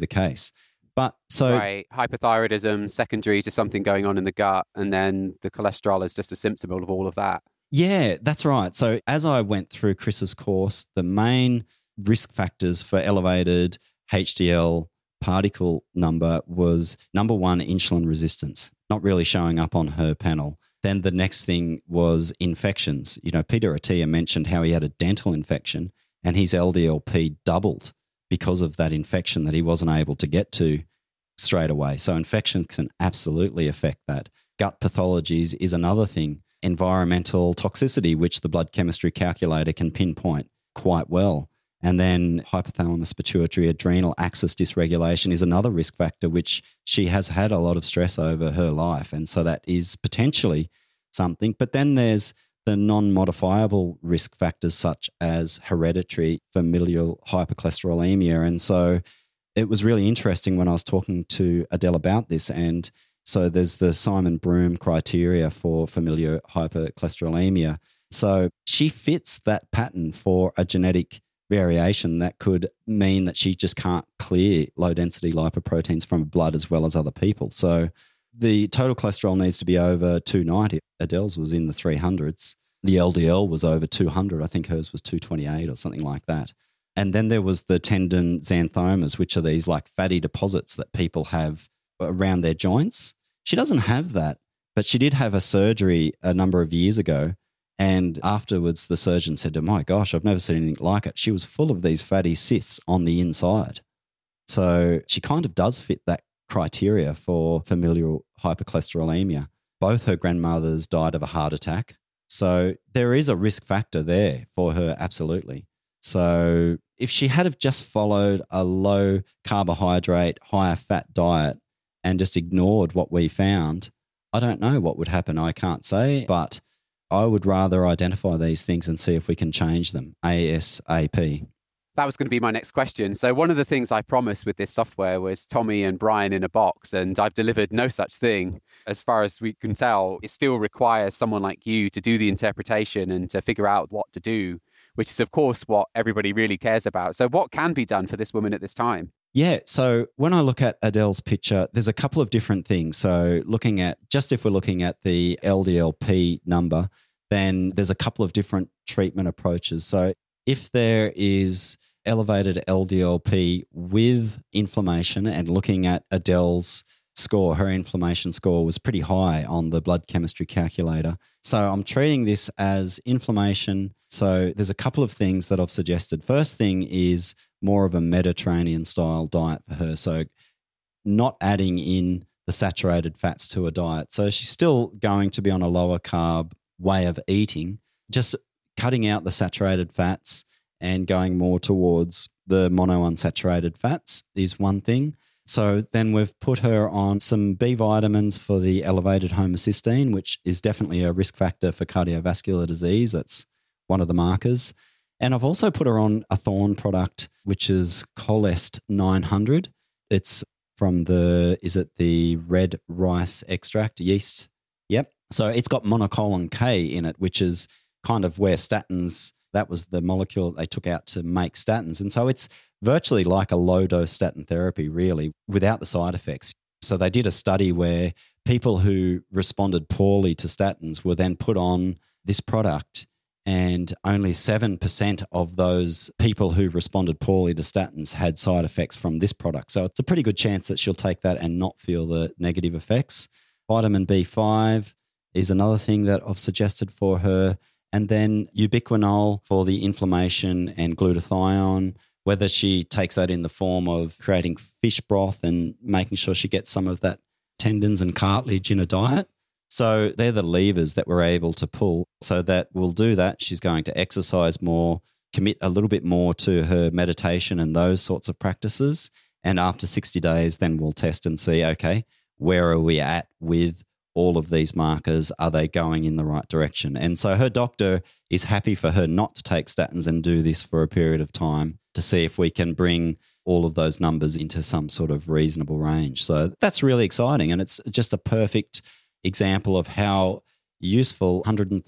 But so right, hypothyroidism secondary to something going on in the gut, and then the cholesterol is just a symptom of all of that. Yeah, that's right. So as I went through Chris's course, the main risk factors for elevated HDL particle number was number one, insulin resistance, not really showing up on her panel. Then the next thing was infections. You know, Peter Attia mentioned how he had a dental infection and his LDLP doubled because of that infection that he wasn't able to get to straight away. So infections can absolutely affect that. Gut pathologies is another thing. Environmental toxicity, which the blood chemistry calculator can pinpoint quite well. And then hypothalamus pituitary adrenal axis dysregulation is another risk factor, which she has had a lot of stress over her life. And so that is potentially something. But then there's the non-modifiable risk factors such as hereditary familial hypercholesterolemia. And so it was really interesting when I was talking to Adele about this. And so there's the Simon Broom criteria for familial hypercholesterolemia. So she fits that pattern for a genetic variation that could mean that she just can't clear low-density lipoproteins from blood as well as other people. So the total cholesterol needs to be over 290. Adele's was in the 300s. The LDL was over 200. I think hers was 228 or something like that. And then there was the tendon xanthomas, which are these like fatty deposits that people have around their joints. She doesn't have that, but she did have a surgery a number of years ago. And afterwards, the surgeon said to her, my gosh, I've never seen anything like it. She was full of these fatty cysts on the inside. So she kind of does fit that criteria for familial hypercholesterolemia. Both her grandmothers died of a heart attack. So there is a risk factor there for her, absolutely. So if she had have just followed a low carbohydrate, higher fat diet and just ignored what we found, I don't know what would happen. I can't say, but I would rather identify these things and see if we can change them ASAP. That was going to be my next question. So one of the things I promised with this software was Tommy and Brian in a box, and I've delivered no such thing. As far as we can tell, it still requires someone like you to do the interpretation and to figure out what to do, which is, of course, what everybody really cares about. So what can be done for this woman at this time? Yeah, so when I look at Adele's picture, there's a couple of different things. So if we're looking at the LDLP number, then there's a couple of different treatment approaches. So if there is elevated LDLP with inflammation, and looking at Adele's score, her inflammation score was pretty high on the blood chemistry calculator. So I'm treating this as inflammation. So there's a couple of things that I've suggested. First thing is more of a Mediterranean style diet for her. So not adding in the saturated fats to a diet. So she's still going to be on a lower carb way of eating, just cutting out the saturated fats and going more towards the monounsaturated fats is one thing. So then we've put her on some B vitamins for the elevated homocysteine, which is definitely a risk factor for cardiovascular disease. That's one of the markers. And I've also put her on a Thorne product, which is Cholest 900. It's from the red rice extract, yeast? Yep. So it's got monocolin K in it, which is kind of where statins, that was the molecule that they took out to make statins. And so it's virtually like a low-dose statin therapy, really, without the side effects. So they did a study where people who responded poorly to statins were then put on this product, and only 7% of those people who responded poorly to statins had side effects from this product. So it's a pretty good chance that she'll take that and not feel the negative effects. Vitamin B5 is another thing that I've suggested for her. And then ubiquinol for the inflammation, and glutathione, whether she takes that in the form of creating fish broth and making sure she gets some of that tendons and cartilage in a diet. So they're the levers that we're able to pull. So that we'll do that. She's going to exercise more, commit a little bit more to her meditation and those sorts of practices. And after 60 days, then we'll test and see, okay, where are we at with all of these markers? Are they going in the right direction? And so her doctor is happy for her not to take statins and do this for a period of time to see if we can bring all of those numbers into some sort of reasonable range. So that's really exciting. And it's just a perfect example of how useful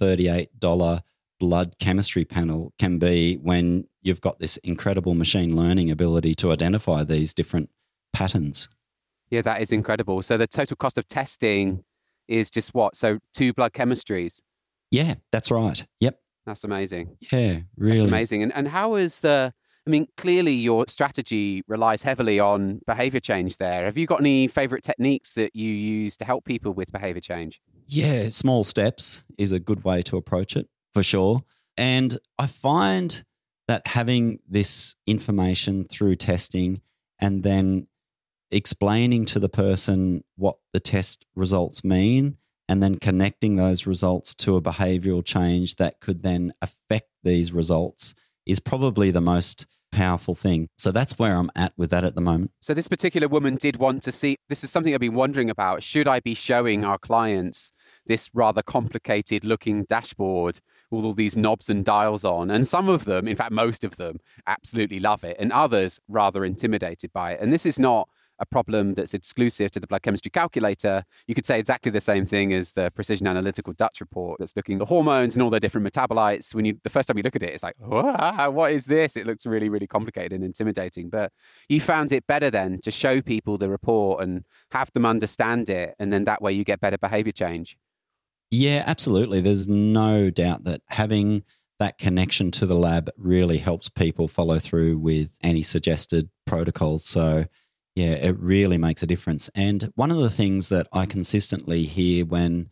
$138 blood chemistry panel can be when you've got this incredible machine learning ability to identify these different patterns. Yeah, that is incredible. So the total cost of testing is just what? So 2 blood chemistries? Yeah, that's right. Yep. That's amazing. Yeah, really. That's amazing. And how is clearly your strategy relies heavily on behavior change there. Have you got any favorite techniques that you use to help people with behavior change? Yeah, small steps is a good way to approach it, for sure. And I find that having this information through testing and then explaining to the person what the test results mean, and then connecting those results to a behavioral change that could then affect these results is probably the most powerful thing. So that's where I'm at with that at the moment. So this particular woman did want to see, this is something I've been wondering about, should I be showing our clients this rather complicated looking dashboard with all these knobs and dials on? And some of them, in fact most of them, absolutely love it, and others rather intimidated by it. And this is not a problem that's exclusive to the blood chemistry calculator. You could say exactly the same thing as the Precision Analytical Dutch report that's looking at the hormones and all their different metabolites. The first time you look at it, it's like, what is this? It looks really, really complicated and intimidating. But you found it better then to show people the report and have them understand it, and then that way you get better behavior change. Yeah, absolutely. There's no doubt that having that connection to the lab really helps people follow through with any suggested protocols. So yeah, it really makes a difference. And one of the things that I consistently hear when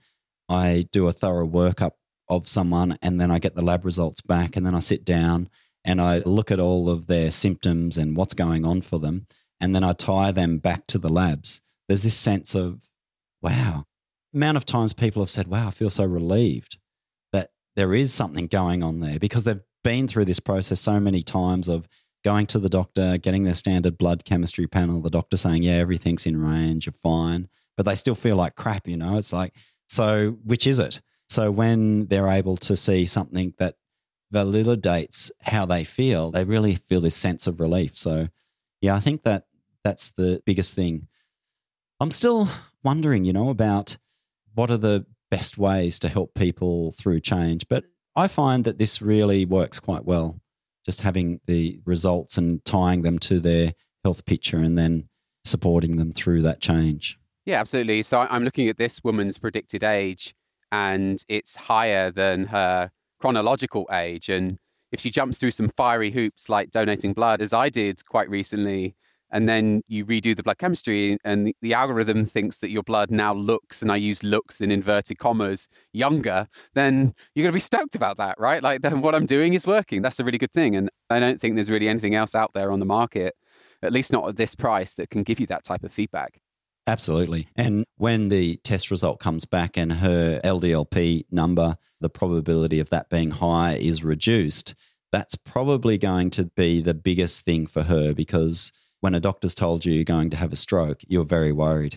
I do a thorough workup of someone and then I get the lab results back and then I sit down and I look at all of their symptoms and what's going on for them, and then I tie them back to the labs, there's this sense of, wow. The amount of times people have said, wow, I feel so relieved that there is something going on there, because they've been through this process so many times of going to the doctor, getting their standard blood chemistry panel, the doctor saying, yeah, everything's in range, you're fine, but they still feel like crap, you know? It's like, so which is it? So when they're able to see something that validates how they feel, they really feel this sense of relief. So, yeah, I think that that's the biggest thing. I'm still wondering, you know, about what are the best ways to help people through change. But I find that this really works quite well, just having the results and tying them to their health picture and then supporting them through that change. Yeah, absolutely. So I'm looking at this woman's predicted age, and it's higher than her chronological age. And if she jumps through some fiery hoops like donating blood, as I did quite recently, and then you redo the blood chemistry and the algorithm thinks that your blood now looks, and I use looks in inverted commas, younger, then you're going to be stoked about that, right? Like, then what I'm doing is working. That's a really good thing. And I don't think there's really anything else out there on the market, at least not at this price, that can give you that type of feedback. Absolutely. And when the test result comes back and her LDLP number, the probability of that being high is reduced, that's probably going to be the biggest thing for her, because when a doctor's told you you're going to have a stroke, you're very worried.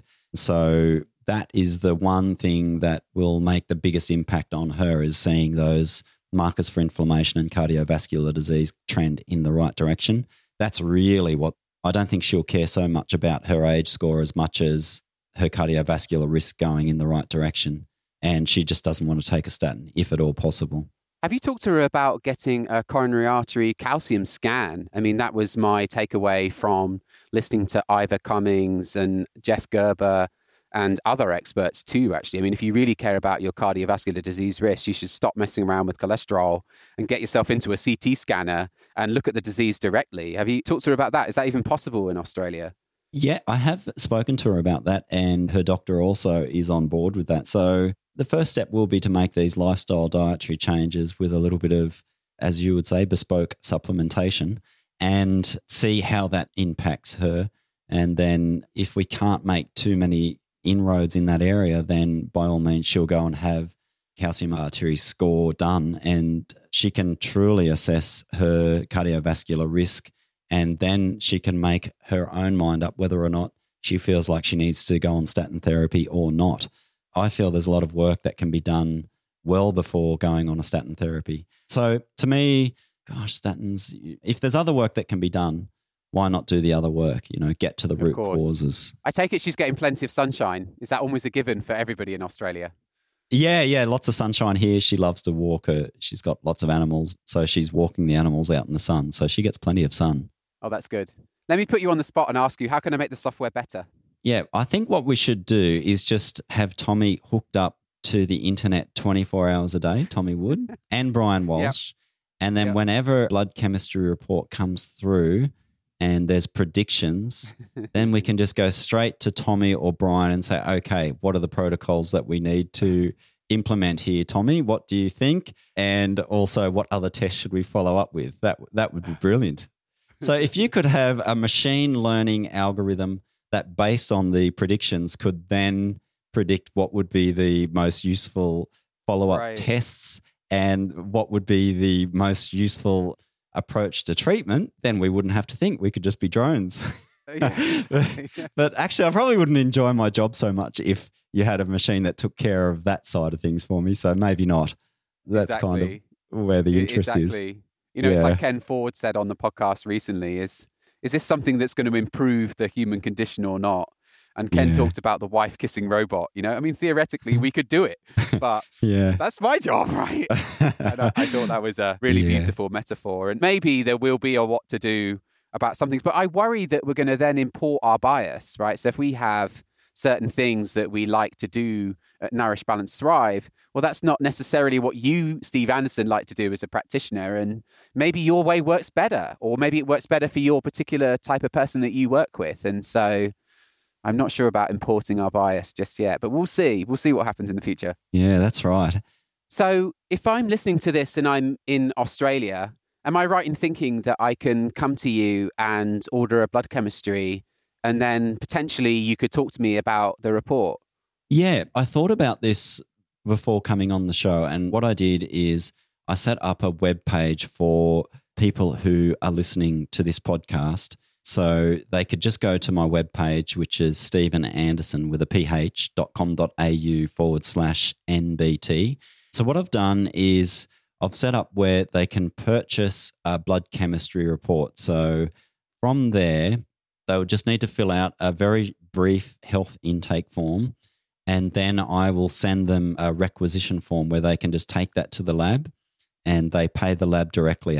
So that is the one thing that will make the biggest impact on her, is seeing those markers for inflammation and cardiovascular disease trend in the right direction. That's really what, I don't think she'll care so much about her age score as much as her cardiovascular risk going in the right direction. And she just doesn't want to take a statin if at all possible. Have you talked to her about getting a coronary artery calcium scan? I mean, that was my takeaway from listening to Ivor Cummings and Jeff Gerber and other experts too, actually. I mean, if you really care about your cardiovascular disease risk, you should stop messing around with cholesterol and get yourself into a CT scanner and look at the disease directly. Have you talked to her about that? Is that even possible in Australia? Yeah, I have spoken to her about that, and her doctor also is on board with that. So the first step will be to make these lifestyle dietary changes with a little bit of, as you would say, bespoke supplementation, and see how that impacts her. And then if we can't make too many inroads in that area, then by all means she'll go and have calcium artery score done, and she can truly assess her cardiovascular risk, and then she can make her own mind up whether or not she feels like she needs to go on statin therapy or not. I feel there's a lot of work that can be done well before going on a statin therapy. So to me, gosh, statins, if there's other work that can be done, why not do the other work? You know, get to the root causes. I take it she's getting plenty of sunshine. Is that almost a given for everybody in Australia? Yeah, lots of sunshine here. She loves to walk. She's got lots of animals, so she's walking the animals out in the sun. So she gets plenty of sun. Oh, that's good. Let me put you on the spot and ask you, how can I make the software better? Yeah, I think what we should do is just have Tommy hooked up to the internet 24 hours a day, Tommy Wood, and Brian Walsh. Yep. And then whenever a blood chemistry report comes through and there's predictions, then we can just go straight to Tommy or Brian and say, okay, what are the protocols that we need to implement here, Tommy? What do you think? And also, what other tests should we follow up with? That would be brilliant. So if you could have a machine learning algorithm that, based on the predictions, could then predict what would be the most useful follow-up tests and what would be the most useful approach to treatment, then we wouldn't have to think. We could just be drones. But actually, I probably wouldn't enjoy my job so much if you had a machine that took care of that side of things for me. So maybe not. That's kind of where the interest is. You know, it's like Ken Ford said on the podcast recently, is this something that's going to improve the human condition or not? And Ken talked about the wife kissing robot. You know, I mean, theoretically, we could do it, but that's my job, right? And I thought that was a really beautiful metaphor. And maybe there will be a what to do about some things, but I worry that we're going to then import our bias, right? So if we have certain things that we like to do at Nourish, Balance, Thrive, well, that's not necessarily what you, Steve Anderson, like to do as a practitioner. And maybe your way works better, or maybe it works better for your particular type of person that you work with. And so I'm not sure about importing our bias just yet, but we'll see. We'll see what happens in the future. Yeah, that's right. So if I'm listening to this and I'm in Australia, am I right in thinking that I can come to you and order a blood chemistry, and then potentially you could talk to me about the report? Yeah, I thought about this before coming on the show. And what I did is I set up a web page for people who are listening to this podcast. So they could just go to my webpage, which is stephenanderson with a ph.com.au/NBT. So what I've done is I've set up where they can purchase a blood chemistry report. So from there, they would just need to fill out a very brief health intake form, and then I will send them a requisition form where they can just take that to the lab, and they pay the lab directly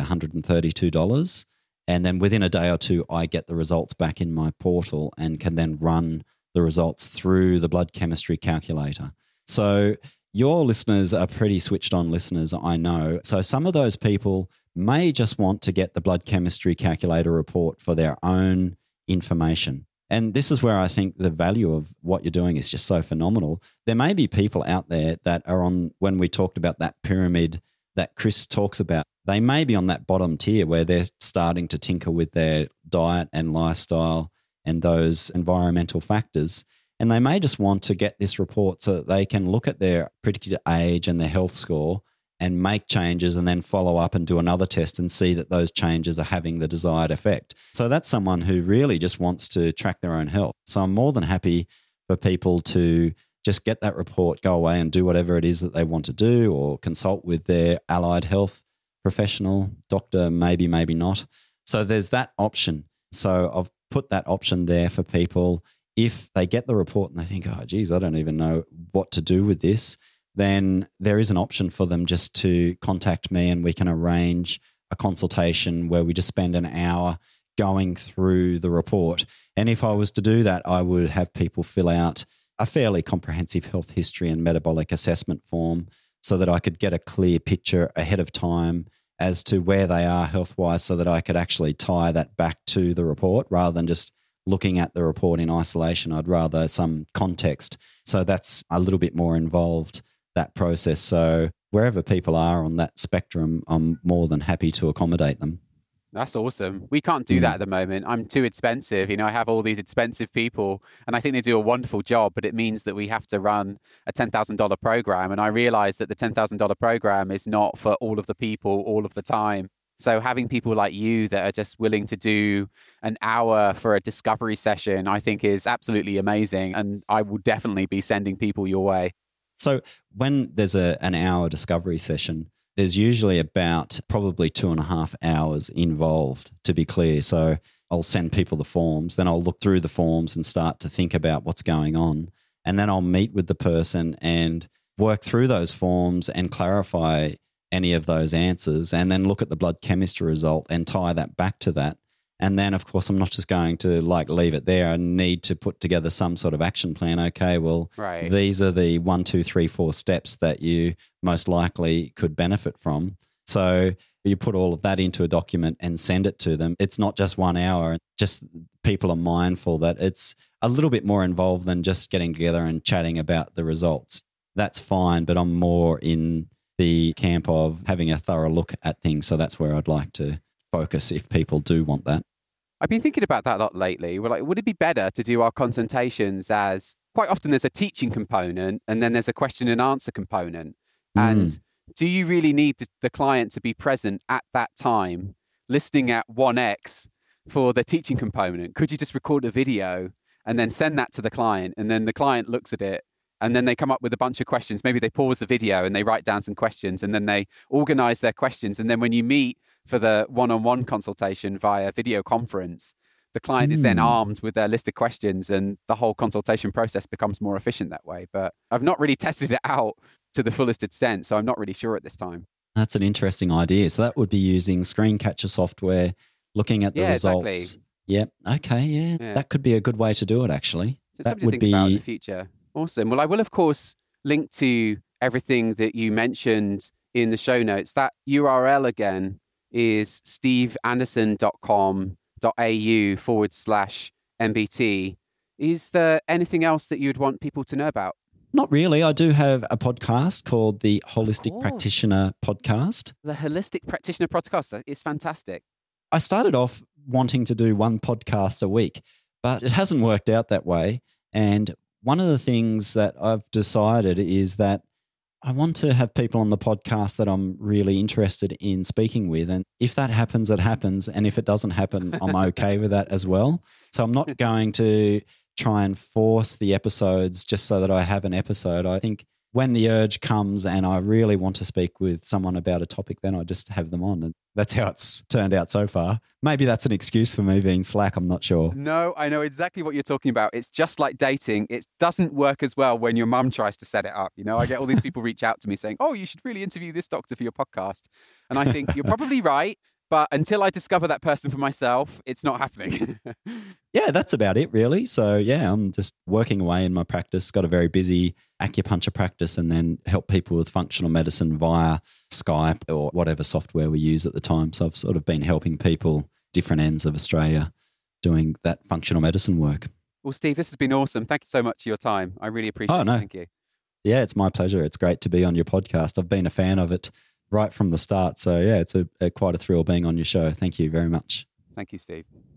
$132. And then within a day or two, I get the results back in my portal and can then run the results through the blood chemistry calculator. So your listeners are pretty switched on listeners, I know. So some of those people may just want to get the blood chemistry calculator report for their own information. And this is where I think the value of what you're doing is just so phenomenal. There may be people out there that are on, when we talked about that pyramid that Chris talks about, they may be on that bottom tier where they're starting to tinker with their diet and lifestyle and those environmental factors. And they may just want to get this report so that they can look at their predicted age and their health score and make changes and then follow up and do another test and see that those changes are having the desired effect. So that's someone who really just wants to track their own health. So I'm more than happy for people to just get that report, go away and do whatever it is that they want to do, or consult with their allied health professional, doctor, maybe not. So there's that option. So I've put that option there for people. If they get the report and they think, oh, geez, I don't even know what to do with this, then there is an option for them just to contact me and we can arrange a consultation where we just spend an hour going through the report. And if I was to do that, I would have people fill out a fairly comprehensive health history and metabolic assessment form so that I could get a clear picture ahead of time as to where they are health-wise, so that I could actually tie that back to the report rather than just looking at the report in isolation. I'd rather some context. So that's a little bit more involved, that process. So wherever people are on that spectrum, I'm more than happy to accommodate them. That's awesome. We can't do that at the moment. I'm too expensive. I have all these expensive people and I think they do a wonderful job, but it means that we have to run a $10,000 program. And I realize that the $10,000 program is not for all of the people all of the time. So having people like you that are just willing to do an hour for a discovery session, I think is absolutely amazing. And I will definitely be sending people your way. So when there's an hour discovery session, there's usually about probably 2.5 hours involved, to be clear. So I'll send people the forms, then I'll look through the forms and start to think about what's going on. And then I'll meet with the person and work through those forms and clarify any of those answers, and then look at the blood chemistry result and tie that back to that. And then, of course, I'm not just going to leave it there. I need to put together some sort of action plan. Okay, well, right. These are the 1, 2, 3, 4 steps that you most likely could benefit from. So you put all of that into a document and send it to them. It's not just 1 hour. Just people are mindful that it's a little bit more involved than just getting together and chatting about the results. That's fine, but I'm more in the camp of having a thorough look at things. So that's where I'd like to focus if people do want that. I've been thinking about that a lot lately. We're would it be better to do our consultations as quite often there's a teaching component and then there's a question and answer component. And do you really need the client to be present at that time, listening at 1x for the teaching component? Could you just record a video and then send that to the client, and then the client looks at it and then they come up with a bunch of questions? Maybe they pause the video and they write down some questions and then they organize their questions. And then when you meet for the one-on-one consultation via video conference, the client is then armed with their list of questions and the whole consultation process becomes more efficient that way. But I've not really tested it out to the fullest extent, so I'm not really sure at this time. That's an interesting idea. So that would be using screen capture software, looking at the results. Exactly. Yep. Okay. Yeah. That could be a good way to do it, actually. So that something to think about in the future. Awesome. Well, I will, of course, link to everything that you mentioned in the show notes. That URL again is steveanderson.com.au/MBT. Is there anything else that you'd want people to know about? Not really. I do have a podcast called the Holistic Practitioner Podcast. The Holistic Practitioner Podcast is fantastic. I started off wanting to do one podcast a week, but it hasn't worked out that way. And one of the things that I've decided is that I want to have people on the podcast that I'm really interested in speaking with. And if that happens, it happens. And if it doesn't happen, I'm okay with that as well. So I'm not going to try and force the episodes just so that I have an episode. I think when the urge comes and I really want to speak with someone about a topic, then I just have them on. And that's how it's turned out so far. Maybe that's an excuse for me being slack. I'm not sure. No, I know exactly what you're talking about. It's just like dating. It doesn't work as well when your mum tries to set it up. You know, I get all these people reach out to me saying, oh, you should really interview this doctor for your podcast. And I think you're probably right. But until I discover that person for myself, it's not happening. Yeah, that's about it, really. So, yeah, I'm just working away in my practice, got a very busy acupuncture practice, and then help people with functional medicine via Skype or whatever software we use at the time. So I've sort of been helping people different ends of Australia doing that functional medicine work. Well, Steve, this has been awesome. Thank you so much for your time. I really appreciate it. Thank you. Yeah, it's my pleasure. It's great to be on your podcast. I've been a fan of it right from the start. So, yeah, it's quite a thrill being on your show. Thank you very much. Thank you, Steve.